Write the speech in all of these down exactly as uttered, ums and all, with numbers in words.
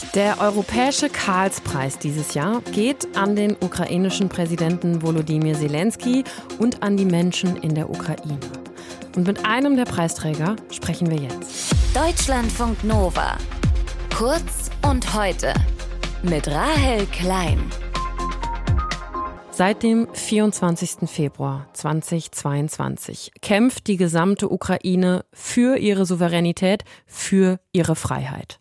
Der Europäische Karlspreis dieses Jahr geht an den ukrainischen Präsidenten Volodymyr Zelensky und an die Menschen in der Ukraine. Und mit einem der Preisträger sprechen wir jetzt. Deutschlandfunk Nova. Kurz und heute mit Rahel Klein. Seit dem vierundzwanzigsten Februar zweitausendzweiundzwanzig kämpft die gesamte Ukraine für ihre Souveränität, für ihre Freiheit.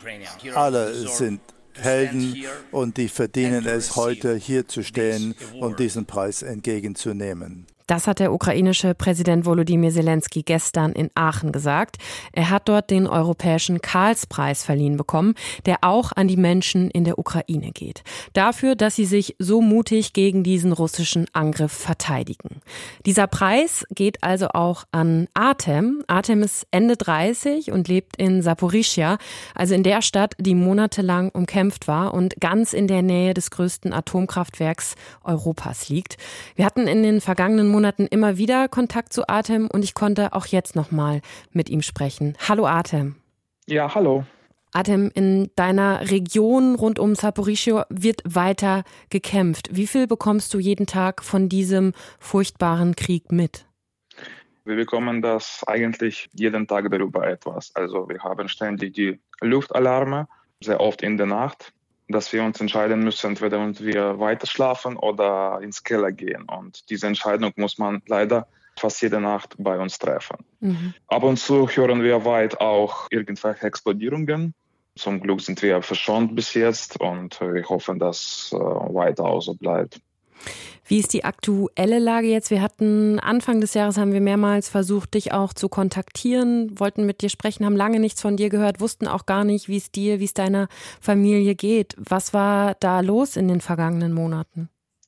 Alle sind Helden und die verdienen es, heute hier zu stehen und diesen Preis entgegenzunehmen. Das hat der ukrainische Präsident Volodymyr Zelensky gestern in Aachen gesagt. Er hat dort den Europäischen Karlspreis verliehen bekommen, der auch an die Menschen in der Ukraine geht. Dafür, dass sie sich so mutig gegen diesen russischen Angriff verteidigen. Dieser Preis geht also auch an Artem. Artem ist Ende dreißig und lebt in Saporischschja, also in der Stadt, die monatelang umkämpft war und ganz in der Nähe des größten Atomkraftwerks Europas liegt. Wir hatten in den vergangenen Monaten immer wieder Kontakt zu Artem und ich konnte auch jetzt nochmal mit ihm sprechen. Hallo Artem. Ja, hallo. Artem, in deiner Region rund um Saporischschja wird weiter gekämpft. Wie viel bekommst du jeden Tag von diesem furchtbaren Krieg mit? Wir bekommen das eigentlich jeden Tag darüber etwas. Also wir haben ständig die Luftalarme, sehr oft in der Nacht, dass wir uns entscheiden müssen, entweder wir weiter schlafen oder ins Keller gehen. Und diese Entscheidung muss man leider fast jede Nacht bei uns treffen. Mhm. Ab und zu hören wir weit auch irgendwelche Explodierungen. Zum Glück sind wir verschont bis jetzt und wir hoffen, dass äh, weiter auch so bleibt. Wie ist die aktuelle Lage jetzt? Wir hatten Anfang des Jahres, haben wir mehrmals versucht, dich auch zu kontaktieren, wollten mit dir sprechen, haben lange nichts von dir gehört, wussten auch gar nicht, wie es dir, wie es deiner Familie geht. Was war da los in den vergangenen Monaten?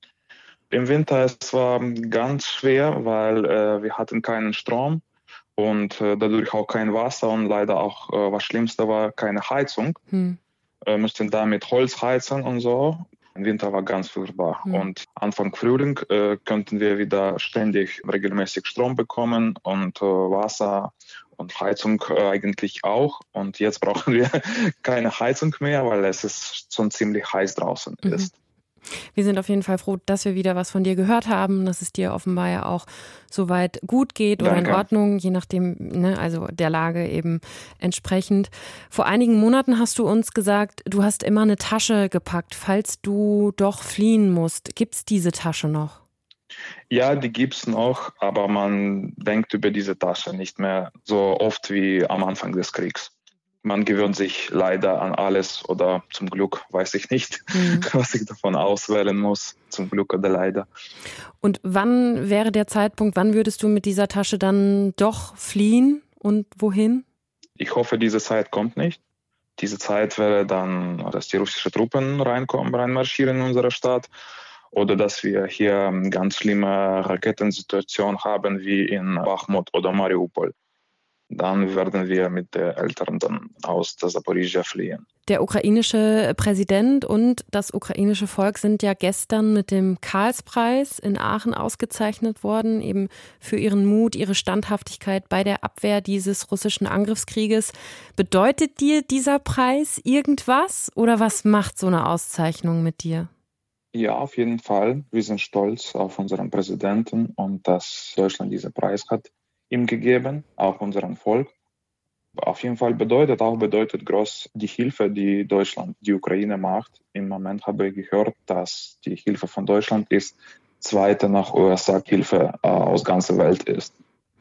Im Winter es war ganz schwer, weil äh, wir hatten keinen Strom und äh, dadurch auch kein Wasser und leider auch, äh, was Schlimmste war, keine Heizung. Hm. Wir mussten da mit Holz heizen und so. Im Winter war ganz furchtbar. Mhm. Und Anfang Frühling äh, könnten wir wieder ständig regelmäßig Strom bekommen und äh, Wasser und Heizung äh, eigentlich auch. Und jetzt brauchen wir keine Heizung mehr, weil es ist schon ziemlich heiß draußen mhm. ist. Wir sind auf jeden Fall froh, dass wir wieder was von dir gehört haben, dass es dir offenbar ja auch soweit gut geht oder Danke. In Ordnung, je nachdem, ne, also der Lage eben entsprechend. Vor einigen Monaten hast du uns gesagt, du hast immer eine Tasche gepackt, falls du doch fliehen musst. Gibt's diese Tasche noch? Ja, die gibt's noch, aber man denkt über diese Tasche nicht mehr so oft wie am Anfang des Kriegs. Man gewöhnt sich leider an alles oder zum Glück, weiß ich nicht, mhm. was ich davon auswählen muss, zum Glück oder leider. Und wann wäre der Zeitpunkt, wann würdest du mit dieser Tasche dann doch fliehen und wohin? Ich hoffe, diese Zeit kommt nicht. Diese Zeit wäre dann, dass die russischen Truppen reinkommen, reinmarschieren in unsere Stadt oder dass wir hier eine ganz schlimme Raketensituation haben wie in Bachmut oder Mariupol. Dann werden wir mit den Eltern dann aus der Saporischschja fliehen. Der ukrainische Präsident und das ukrainische Volk sind ja gestern mit dem Karlspreis in Aachen ausgezeichnet worden, eben für ihren Mut, ihre Standhaftigkeit bei der Abwehr dieses russischen Angriffskrieges. Bedeutet dir dieser Preis irgendwas oder was macht so eine Auszeichnung mit dir? Ja, auf jeden Fall. Wir sind stolz auf unseren Präsidenten und dass Deutschland diesen Preis hat ihm gegeben, auch unserem Volk. Auf jeden Fall bedeutet auch bedeutet groß die Hilfe, die Deutschland, die Ukraine macht. Im Moment habe ich gehört, dass die Hilfe von Deutschland ist zweite nach U S A-Hilfe äh, aus ganzer Welt ist.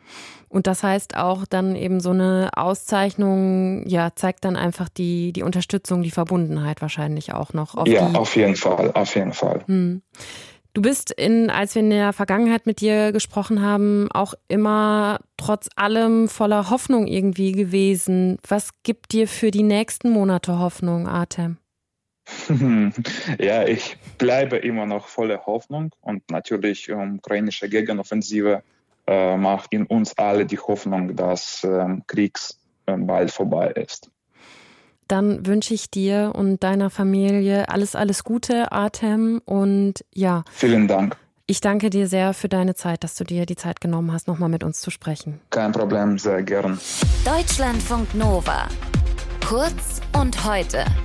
Und das heißt auch dann eben so eine Auszeichnung, ja, zeigt dann einfach die, die Unterstützung, die Verbundenheit wahrscheinlich auch noch. Auf ja, die auf jeden Fall, auf jeden Fall. Hm. Du bist, in, als wir in der Vergangenheit mit dir gesprochen haben, auch immer trotz allem voller Hoffnung irgendwie gewesen. Was gibt dir für die nächsten Monate Hoffnung, Artem? Ja, ich bleibe immer noch voller Hoffnung und natürlich um, ukrainische Gegenoffensive äh, macht in uns alle die Hoffnung, dass äh, Krieg äh, bald vorbei ist. Dann wünsche ich dir und deiner Familie alles, alles Gute, Artem. Und ja. Vielen Dank. Ich danke dir sehr für deine Zeit, dass du dir die Zeit genommen hast, nochmal mit uns zu sprechen. Kein Problem, sehr gern. Deutschlandfunk Nova. Kurz und heute.